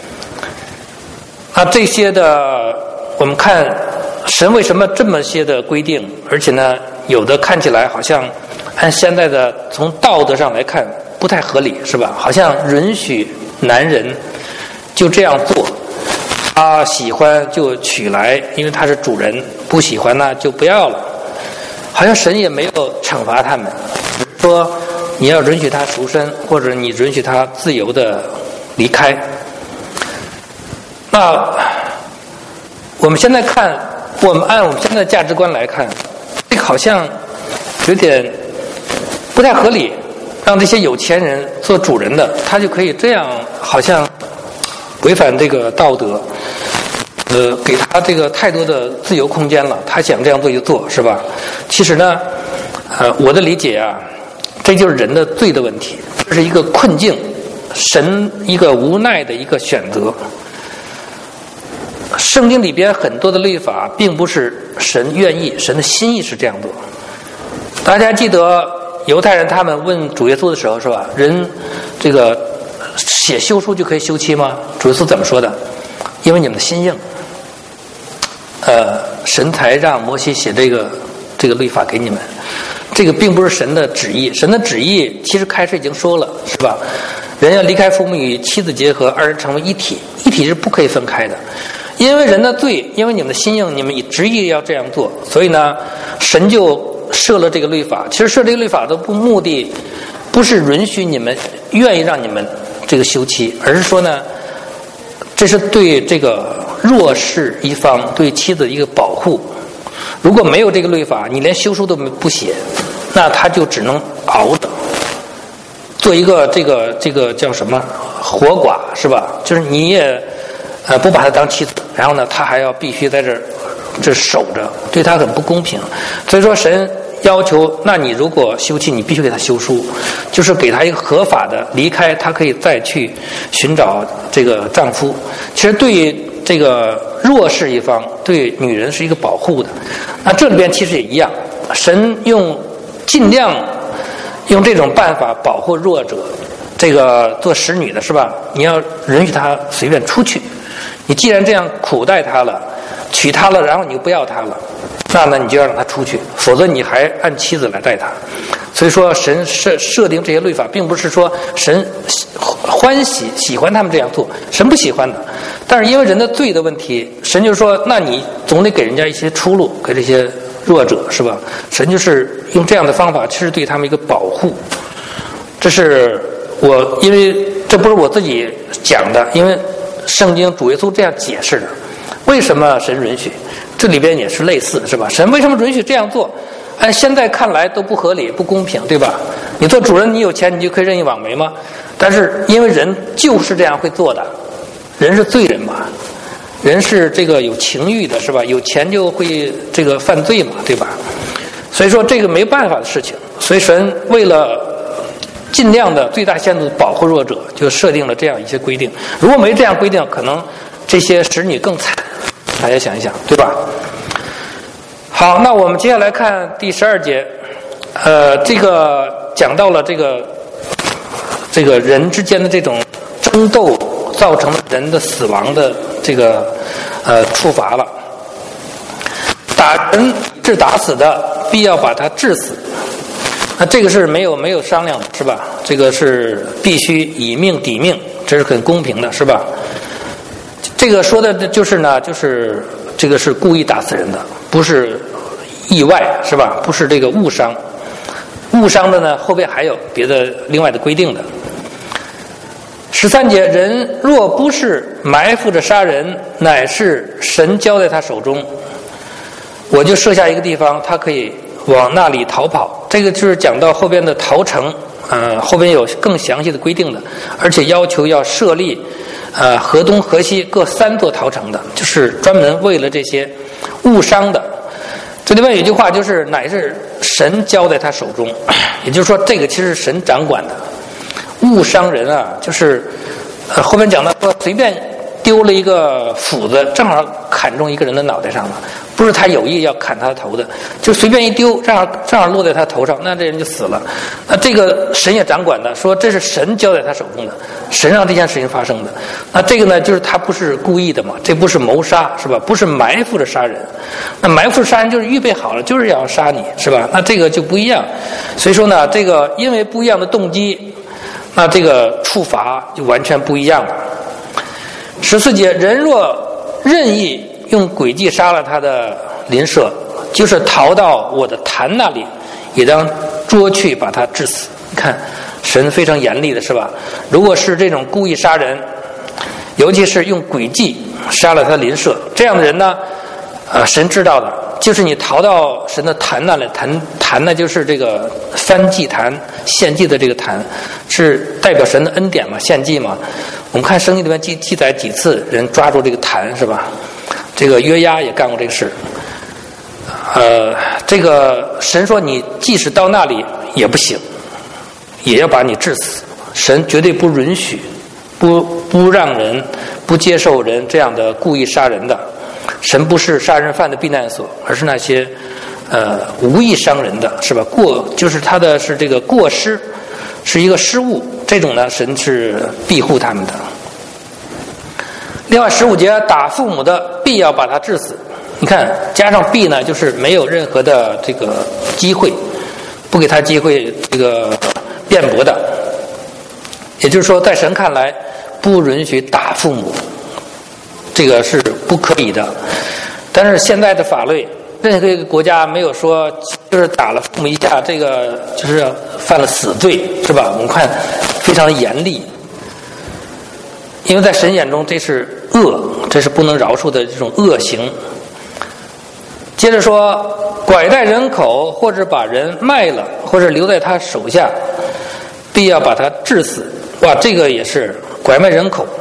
那这些的，我们看神为什么这么些的规定，而且呢，有的看起来好像按现在的从道德上来看不太合理，是吧？好像允许男人就这样做，他喜欢就娶来，因为他是主人；不喜欢呢就不要了。好像神也没有惩罚他们，说你要允许他赎身，或者你允许他自由的离开。那我们现在看，我们按我们现在的价值观来看，这个好像有点不太合理，让这些有钱人做主人的，他就可以这样，好像违反这个道德，呃，给他这个太多的自由空间了，他想这样做就做，是吧？其实呢，呃，我的理解啊，这就是人的罪的问题，这是一个困境，神一个无奈的一个选择。圣经里边很多的律法并不是神愿意，神的心意是这样做。大家记得犹太人他们问主耶稣的时候，是吧？人这个写休书就可以休妻吗？主耶稣怎么说的？因为你们的心硬，呃，神才让摩西写这个这个律法给你们。这个并不是神的旨意，神的旨意其实开始已经说了，是吧？人要离开父母与妻子结合，二人成为一体，一体是不可以分开的。因为人的罪，因为你们的心硬，你们以执意要这样做，所以呢，神就设了这个律法。其实设这个律法的不目的，不是允许你们愿意让你们这个休妻，而是说呢，这是对这个弱势一方对妻子的一个保护。如果没有这个律法，你连休书都不写，那他就只能熬着，做一个这个这个叫什么活寡，是吧？就是你也。呃，不把他当妻子，然后呢，他还要必须在这儿这守着，对他很不公平。所以说，神要求，那你如果休妻，你必须给他休书，就是给他一个合法的离开，他可以再去寻找这个丈夫。其实对于这个弱势一方，对女人是一个保护的。那这里边其实也一样，神用尽量用这种办法保护弱者。这个做使女的是吧？你要允许他随便出去。你既然这样苦待他了，娶他了，然后你又不要他了，那呢你就要让他出去，否则你还按妻子来待他。所以说，神设设定这些律法，并不是说神欢喜喜欢他们这样做，神不喜欢的。但是因为人的罪的问题，神就说，那你总得给人家一些出路，给这些弱者，是吧？神就是用这样的方法，其实对他们一个保护。这是我，因为这不是我自己讲的，因为圣经主耶稣这样解释的。为什么神允许？这里边也是类似的，是吧？神为什么允许这样做？按现在看来都不合理、不公平，对吧？你做主人，你有钱，你就可以任意妄为吗？但是因为人就是这样会做的，人是罪人嘛，人是这个有情欲的，是吧？有钱就会这个犯罪嘛，对吧？所以说这个没办法的事情。所以神为了尽量的最大限度保护弱者，就设定了这样一些规定。如果没这样规定，可能这些使女更惨。大家想一想，对吧？好，那我们接下来看第十二节，呃，这个讲到了这个这个人之间的这种争斗造成人的死亡的这个呃处罚了。打人致打死的，必要把他致死。那这个是没有没有商量的，是吧？这个是必须以命抵命，这是很公平的，是吧？ 这个说的就是呢，就是这个是故意打死人的，不是意外，是吧？不是这个误伤。误伤的呢，后边还有别的另外的规定的。十三节，人若不是埋伏着杀人，乃是神交在他手中，我就设下一个地方，他可以往那里逃跑。这个就是讲到后边的逃城，呃，后边有更详细的规定的，而且要求要设立呃河东河西各三座逃城的，就是专门为了这些误伤的。这里面有一句话，就是乃是神交在他手中，也就是说这个其实是神掌管的。误伤人啊，就是呃后面讲到说随便丢了一个斧子，正好砍中一个人的脑袋上了，不是他有意要砍他的头的，就随便一丢，正好正好落在他头上，那这人就死了。那这个神也掌管的，说这是神交在他手中的，神让这件事情发生的。那这个呢，就是他不是故意的嘛，这不是谋杀，是吧？不是埋伏着杀人。那埋伏杀人就是预备好了，就是要杀你，是吧？那这个就不一样。所以说呢，这个因为不一样的动机，那这个处罚就完全不一样了。十四节，人若任意用诡计杀了他的邻舍，就是逃到我的坛那里，也当捉去把他致死。你看神非常严厉的，是吧？如果是这种故意杀人，尤其是用诡计杀了他的邻舍，这样的人呢，呃，神知道的，就是你逃到神的坛那里，坛坛呢就是这个燔祭坛，献祭的这个坛，是代表神的恩典嘛，献祭嘛。我们看圣经里面记记载几次人抓住这个坛，是吧？这个约押也干过这个事。呃，这个神说你即使到那里也不行，也要把你致死。神绝对不允许，不不让人不接受人这样的故意杀人的。神不是杀人犯的避难所，而是那些呃无意伤人的，是吧？过就是他的是这个过失，是一个失误，这种呢神是庇护他们的。另外十五节，打父母的必要把他致死。你看加上必呢，就是没有任何的这个机会，不给他机会这个辩驳的。也就是说在神看来不允许打父母，这个是不可以的。但是现在的法律，任何一个国家没有说就是打了父母一下，这个就是犯了死罪，是吧？我们看非常的严厉，因为在神眼中这是恶，这是不能饶恕的这种恶行。接着说，拐带人口或者把人卖了，或者留在他手下，必要把他致死。哇，这个也是拐卖人口。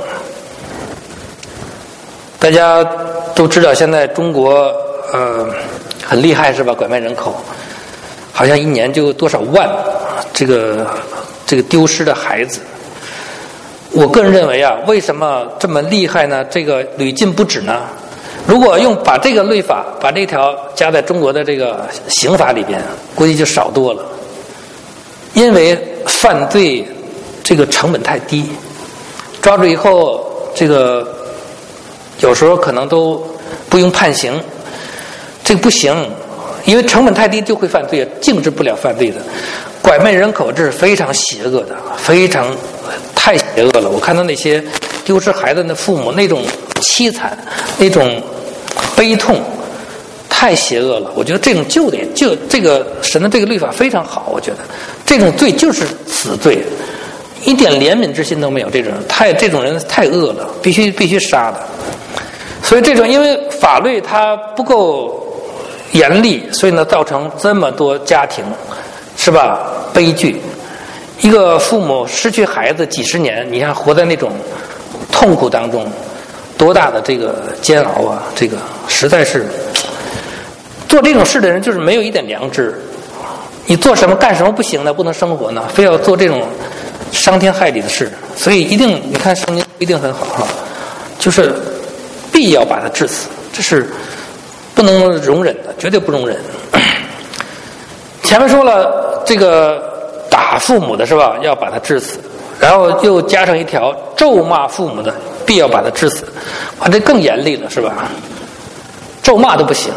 大家都知道现在中国呃很厉害，是吧？拐卖人口好像一年就多少万这个这个丢失的孩子。我个人认为啊，为什么这么厉害呢？这个屡禁不止呢？如果用把这个律法把这条加在中国的这个刑法里边，估计就少多了。因为犯罪这个成本太低，抓住以后这个有时候可能都不用判刑，这个不行，因为成本太低就会犯罪，禁止不了犯罪的。拐卖人口这是非常邪恶的，非常太邪恶了。我看到那些丢失孩子的父母那种凄惨，那种悲痛，太邪恶了。我觉得这种就得就这个神的这个律法非常好，我觉得这种罪就是死罪，一点怜悯之心都没有。这种太这种人太恶了，必须必须杀的。所以这种因为法律它不够严厉，所以呢造成这么多家庭，是吧？悲剧。一个父母失去孩子几十年，你看活在那种痛苦当中，多大的这个煎熬啊！这个实在是做这种事的人就是没有一点良知。你做什么干什么不行呢？不能生活呢？非要做这种伤天害理的事，所以一定你看圣经一定很好哈，就是必要把他致死，这是不能容忍的，绝对不容忍。前面说了这个打父母的是吧，要把他致死，然后又加上一条咒骂父母的必要把他致死，哇，这更严厉了是吧？咒骂都不行。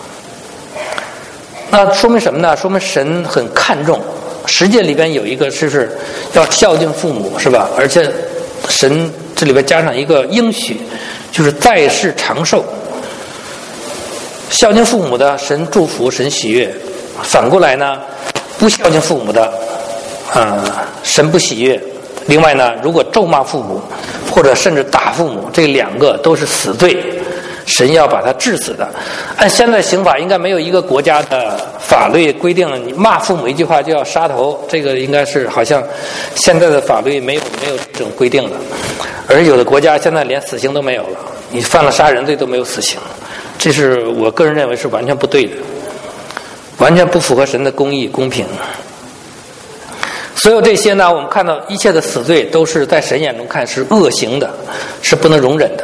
那说明什么呢？说明神很看重，十诫里边有一个是要孝敬父母是吧？而且神这里边加上一个应许， 就是在世长寿。孝敬父母的，神祝福，神喜悦；反过来呢，不孝敬父母的，啊、呃，神不喜悦。另外呢，如果咒骂父母，或者甚至打父母，这两个都是死罪，神要把他治死的。按现在刑法，应该没有一个国家的法律规定你骂父母一句话就要杀头，这个应该是好像现在的法律没有没有这种规定的。而有的国家现在连死刑都没有了，你犯了杀人罪都没有死刑，这是我个人认为是完全不对的，完全不符合神的公义公平。所有这些呢，我们看到一切的死罪都是在神眼中看是恶行的，是不能容忍的。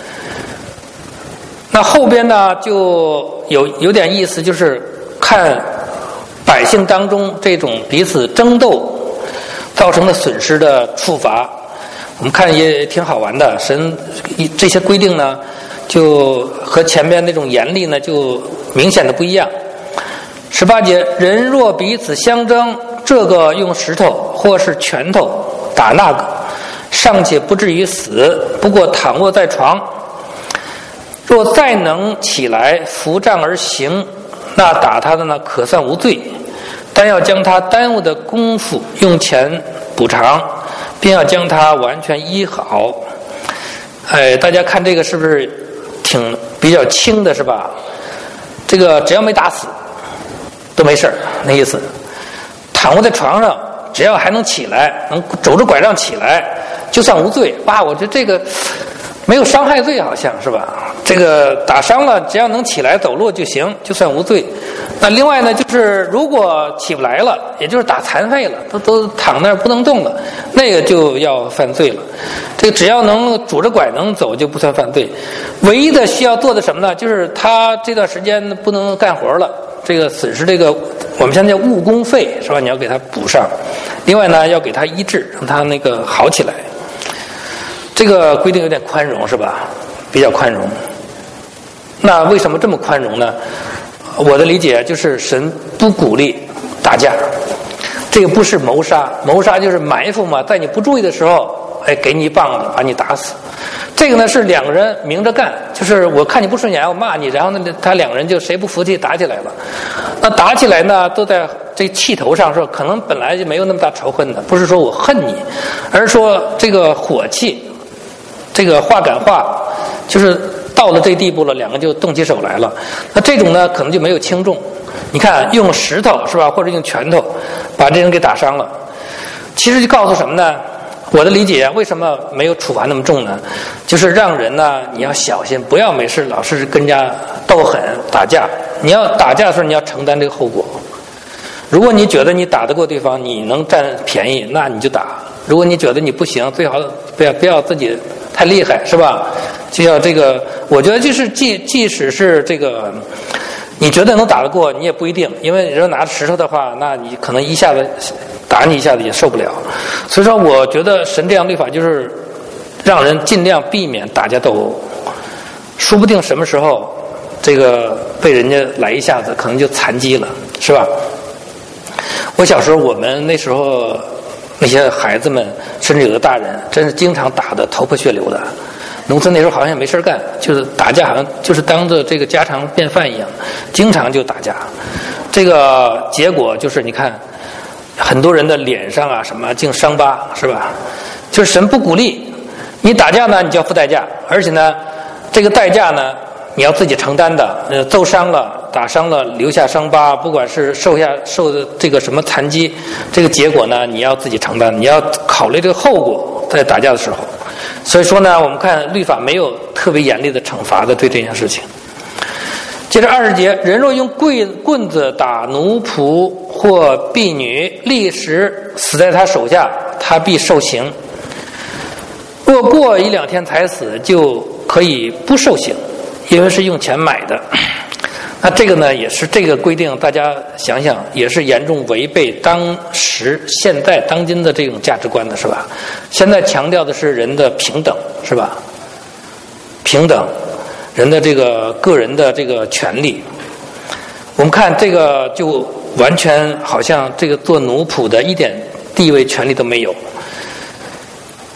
那后边呢就有有点意思，就是看百姓当中这种彼此争斗造成的损失的处罚，我们看也挺好玩的。神这些规定呢，就和前面那种严厉呢，就明显的不一样。十八节，人若彼此相争，这个用石头或是拳头打那个，尚且不至于死，不过躺卧在床。若再能起来扶杖而行，那打他的呢可算无罪，但要将他耽误的功夫用钱补偿，并要将他完全医好。哎，大家看这个是不是挺比较轻的，是吧？这个只要没打死都没事儿，那意思。躺卧在床上，只要还能起来，能拄着拐杖起来，就算无罪。哇，我觉得这个没有伤害罪，好像是吧？这个打伤了，只要能起来走路就行，就算无罪。那另外呢，就是如果起不来了，也就是打残废了，都都躺那儿不能动了，那个就要犯罪了。这个只要能拄着拐能走，就不算犯罪。唯一的需要做的什么呢？就是他这段时间不能干活了，这个损失这个我们现在叫误工费，是吧？你要给他补上。另外呢，要给他医治，让他那个好起来。这个规定有点宽容，是吧？比较宽容。那为什么这么宽容呢？我的理解就是神不鼓励打架，这个不是谋杀，谋杀就是埋伏嘛，在你不注意的时候，哎，给你一棒子把你打死。这个呢是两个人明着干，就是我看你不顺眼，我骂你，然后呢他两个人就谁不服气打起来了。那打起来呢，都在这气头上，说可能本来就没有那么大仇恨的，不是说我恨你，而是说这个火气，这个话赶话，就是到了这地步了，两个就动起手来了。那这种呢，可能就没有轻重。你看，用石头是吧，或者用拳头把这人给打伤了，其实就告诉什么呢？我的理解，为什么没有处罚那么重呢？就是让人呢，你要小心，不要没事老是跟人家斗狠打架。你要打架的时候，你要承担这个后果。如果你觉得你打得过对方，你能占便宜，那你就打。如果你觉得你不行，最好不要不要自己太厉害，是吧？就要这个，我觉得就是即即使是这个，你觉得能打得过，你也不一定，因为你要拿着石头的话，那你可能一下子打你一下子也受不了。所以说，我觉得神这样律法就是让人尽量避免打架斗殴，说不定什么时候这个被人家来一下子，可能就残疾了，是吧？我小时候，我们那时候那些孩子们，甚至有的大人，真是经常打得头破血流的。农村那时候好像也没事干，就是打架，好像就是当着这个家常便饭一样，经常就打架。这个结果就是你看，很多人的脸上啊什么净伤疤，是吧？就是神不鼓励你打架呢，你就要付代价，而且呢，这个代价呢，你要自己承担的。呃，揍伤了、打伤了、留下伤疤，不管是受下受的这个什么残疾，这个结果呢，你要自己承担，你要考虑这个后果，在打架的时候。所以说呢，我们看律法没有特别严厉的惩罚的对这件事情。接着二十节，人若用棍棍子打奴仆或婢女，立时死在他手下，他必受刑。若过一两天才死，就可以不受刑，因为是用钱买的。那这个呢，也是这个规定，大家想想，也是严重违背当时现在当今的这种价值观的，是吧？现在强调的是人的平等，是吧？平等，人的这个个人的这个权利。我们看这个就完全好像这个做奴仆的一点地位权利都没有。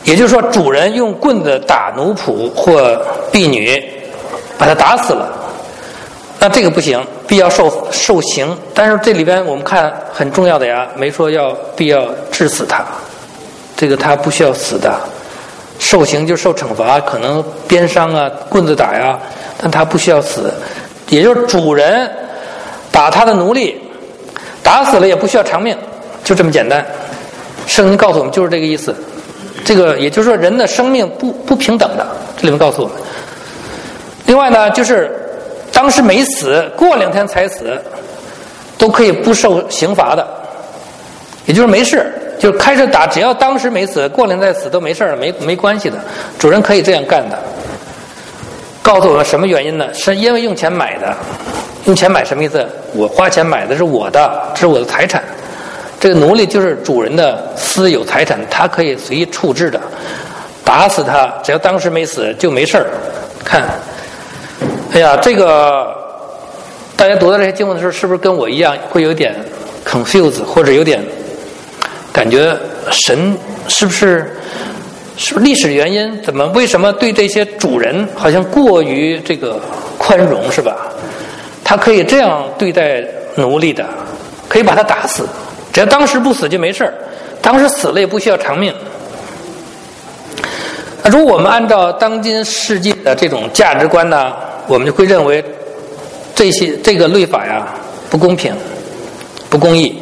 也就是说，主人用棍子打奴仆或婢女，把他打死了，那这个不行，必要受受刑。但是这里边我们看很重要的呀，没说要必要治死他，这个他不需要死的，受刑就受惩罚，可能鞭伤啊、棍子打呀，但他不需要死。也就是主人打他的奴隶，打死了也不需要偿命，就这么简单。圣经告诉我们就是这个意思。这个也就是说，人的生命不不平等的，这里面告诉我们。另外呢，就是当时没死，过两天才死，都可以不受刑罚的，也就是没事，就是开始打，只要当时没死，过两天再死都没事了，没没关系的，主人可以这样干的。告诉我们什么原因呢？是因为用钱买的。用钱买什么意思？我花钱买的是我的，这是我的财产。这个奴隶就是主人的私有财产，他可以随意处置的，打死他，只要当时没死就没事儿。看，哎呀，这个大家读到这些经文的时候，是不是跟我一样会有点 confuse， 或者有点感觉神是不是是不是历史原因？怎么为什么对这些主人好像过于这个宽容，是吧？他可以这样对待奴隶的，可以把他打死。只要当时不死就没事儿，当时死了也不需要偿命。那如果我们按照当今世界的这种价值观呢，我们就会认为这些这个律法呀不公平、不公义。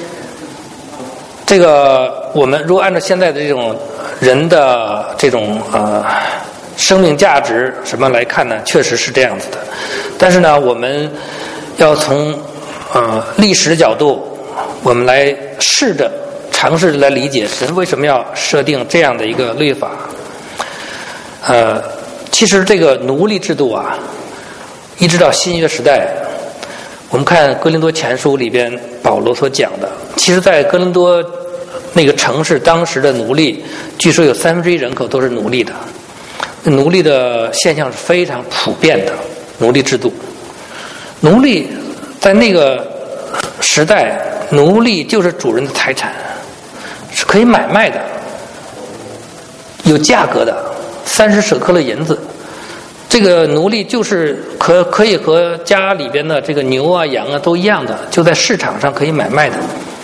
这个我们如果按照现在的这种人的这种呃生命价值什么来看呢，确实是这样子的。但是呢，我们要从呃历史角度，我们来试着尝试来理解神为什么要设定这样的一个律法。呃，其实这个奴隶制度啊，一直到新约时代，我们看哥林多前书里边保罗所讲的，其实在哥林多那个城市，当时的奴隶据说有三分之一人口都是奴隶的，奴隶的现象是非常普遍的。奴隶制度，奴隶在那个时代，奴隶就是主人的财产，是可以买卖的，有价格的，三十舍客勒银子。这个奴隶就是可可以和家里边的这个牛啊、羊啊都一样的，就在市场上可以买卖的。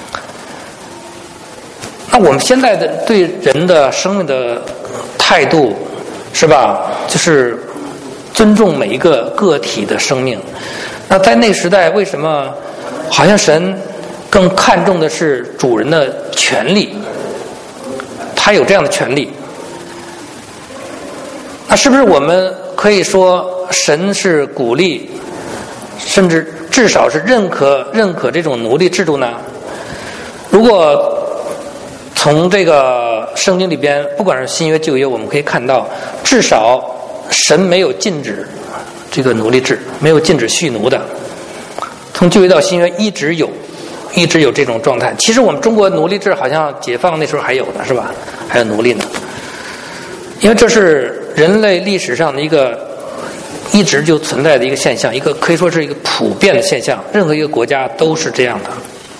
那我们现在的对人的生命的态度，是吧？就是尊重每一个个体的生命。那在那个时代，为什么好像神更看重的是主人的权利？他有这样的权利。那是不是我们可以说神是鼓励，甚至至少是认可认可这种奴隶制度呢？如果从这个圣经里边，不管是新约旧约，我们可以看到，至少神没有禁止这个奴隶制，没有禁止蓄奴的。从旧约到新约一直有，一直有这种状态。其实我们中国奴隶制好像解放那时候还有呢，是吧？还有奴隶呢。因为这是人类历史上的一个一直就存在的一个现象，一个可以说是一个普遍的现象，任何一个国家都是这样的。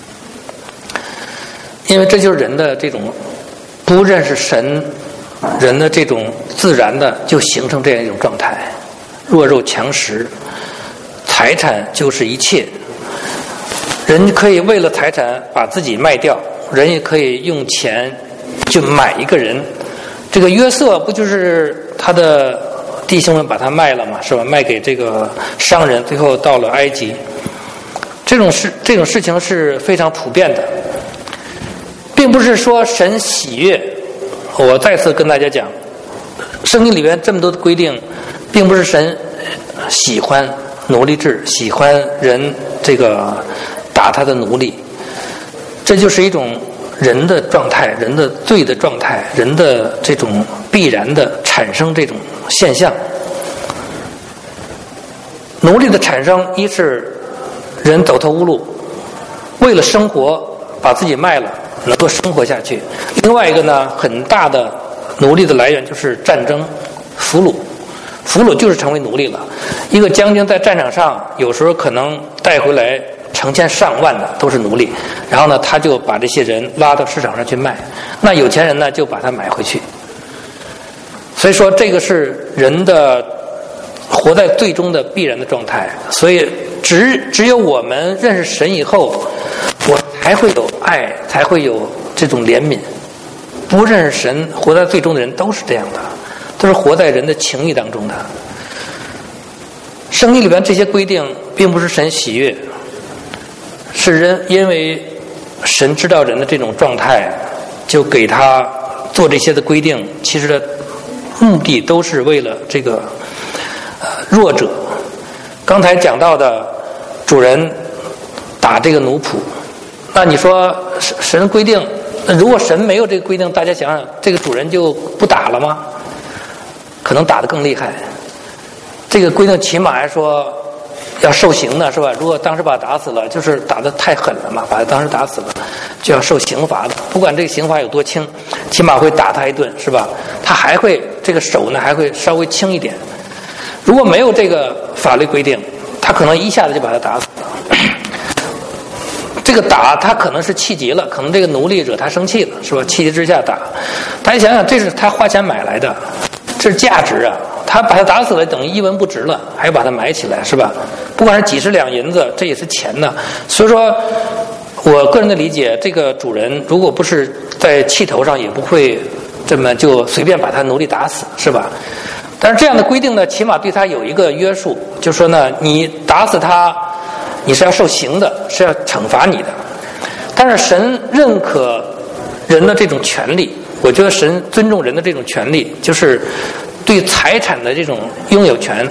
因为这就是人的这种不认识神，人的这种自然的就形成这样一种状态，弱肉强食，财产就是一切。人可以为了财产把自己卖掉，人也可以用钱去买一个人。这个约瑟不就是他的弟兄们把他卖了嘛，是吧？卖给这个商人，最后到了埃及。这种事这种事情是非常普遍的，并不是说神喜悦。我再次跟大家讲，圣经里面这么多的规定，并不是神喜欢奴隶制，喜欢人这个打他的奴隶，这就是一种人的状态，人的罪的状态，人的这种必然的产生这种现象。奴隶的产生，一是人走投无路，为了生活把自己卖了，能够生活下去。另外一个呢，很大的奴隶的来源就是战争、俘虏。俘虏就是成为奴隶了。一个将军在战场上，有时候可能带回来成千上万的都是奴隶，然后呢，他就把这些人拉到市场上去卖。那有钱人呢，就把他买回去。 所以说这个是人的活在最终的必然的状态。所以只只有我们认识神以后，我才会有爱，才会有这种怜悯。不认识神活在最终的人都是这样的，都是活在人的情谊当中的。圣经里边这些规定并不是神喜悦，是人因为神知道人的这种状态，就给他做这些的规定，其实的目的都是为了这个呃弱者。刚才讲到的主人打这个奴仆，那你说神规定，如果神没有这个规定，大家想想这个主人就不打了吗？可能打得更厉害。这个规定起码来说要受刑的是吧？如果当时把他打死了，就是打得太狠了嘛，把他当时打死了就要受刑罚的。不管这个刑罚有多轻，起码会打他一顿是吧？他还会这个手呢还会稍微轻一点。如果没有这个法律规定，他可能一下子就把他打死了。这个打他可能是气急了，可能这个奴隶惹他生气了是吧？气急之下打。大家想想，这是他花钱买来的，这是价值啊！他把他打死了，等于一文不值了，还要把他埋起来是吧？不管是几十两银子，这也是钱呢。所以说我个人的理解，这个主人如果不是在气头上，也不会这么就随便把他奴隶打死是吧？但是这样的规定呢，起码对他有一个约束，就是说呢，你打死他你是要受刑的，是要惩罚你的。但是神认可人的这种权利，我觉得神尊重人的这种权利，就是对财产的这种拥有权。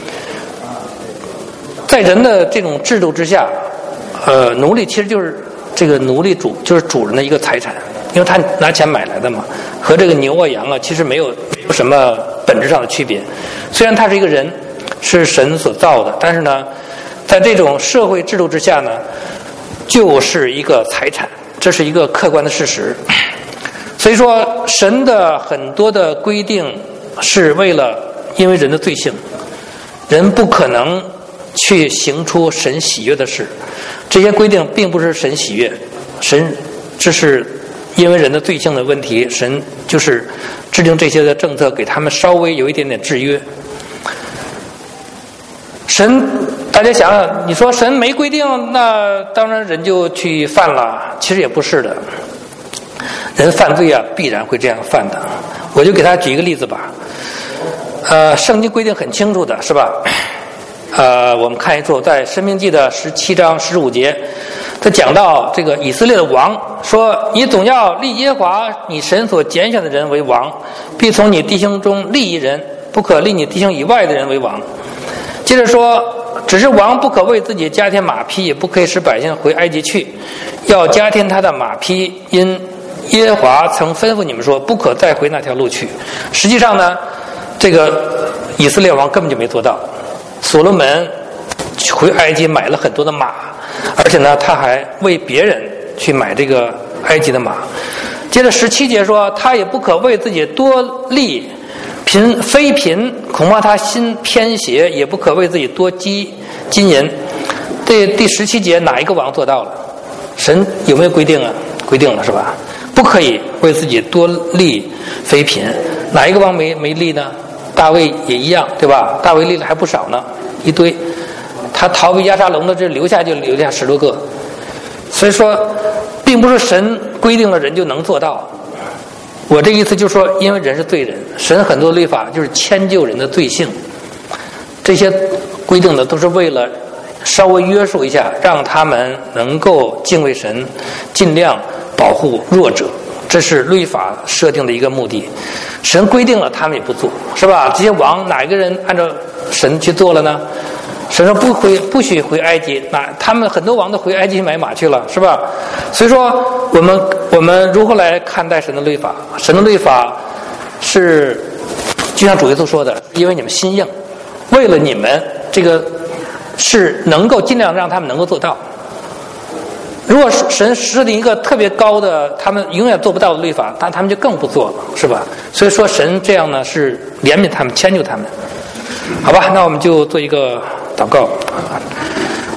在人的这种制度之下，呃，奴隶其实就是这个奴隶主，就是主人的一个财产，因为他拿钱买来的嘛，和这个牛啊羊啊其实没有没有什么本质上的区别。虽然他是一个人，是神所造的，但是呢，在这种社会制度之下呢，就是一个财产，这是一个客观的事实。所以说，神的很多的规定是为了因为人的罪性，人不可能去行出神喜悦的事。这些规定并不是神喜悦，神这是因为人的罪性的问题，神就是制定这些的政策，给他们稍微有一点点制约。神，大家想想，你说神没规定，那当然人就去犯了，其实也不是的。人犯罪啊，必然会这样犯的。我就给他举一个例子吧。呃，圣经规定很清楚的是吧？呃，我们看一处，在申命记的十七章十五节，他讲到这个以色列的王说：“你总要立耶和华你神所拣选的人为王，必从你弟兄中立一人，不可立你弟兄以外的人为王。”接着说，只是王不可为自己加添马匹，也不可以使百姓回埃及去，要加添他的马匹，因耶和华曾吩咐你们说，不可再回那条路去。实际上呢，这个以色列王根本就没做到。所罗门回埃及买了很多的马，而且呢，他还为别人去买这个埃及的马。接着十七节说，他也不可为自己多立贫非贫，恐怕他心偏邪，也不可为自己多积金银。这第十七节哪一个王做到了？神有没有规定啊？规定了是吧？不可以为自己多立非贫。哪一个王没没立呢？大卫也一样，对吧？大卫立了还不少呢，一堆。他逃避押沙龙的，这留下就留下十多个。所以说，并不是神规定了人就能做到。我这意思就是说，因为人是罪人，神很多律法就是迁就人的罪性。这些规定呢，都是为了稍微约束一下，让他们能够敬畏神，尽量保护弱者。这是律法设定的一个目的。神规定了，他们也不做，是吧？这些王哪一个人按照神去做了呢？神说不回，不许回埃及，那他们很多王都回埃及买马去了，是吧？所以说，我们我们如何来看待神的律法？神的律法是，就像主耶稣说的，因为你们心硬，为了你们这个是能够尽量让他们能够做到。如果神设定一个特别高的，他们永远做不到的律法，那他们就更不做了，是吧？所以说神这样呢是怜悯他们，迁就他们。好吧，那我们就做一个祷告。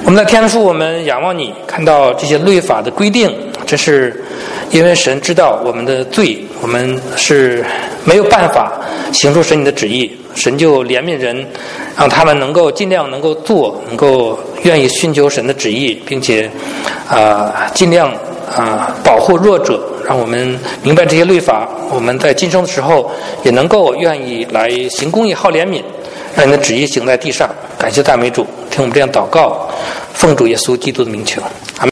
我们在天父，我们仰望你，看到这些律法的规定，这是因为神知道我们的罪，我们是没有办法行出神你的旨意，神就怜悯人，让他们能够尽量能够做，能够愿意寻求神的旨意，并且啊、呃、尽量啊、呃、保护弱者，让我们明白这些律法，我们在今生的时候也能够愿意来行公义、好怜悯，让你的旨意行在地上。感谢赞美主，听我们这样祷告，奉主耶稣基督的名求。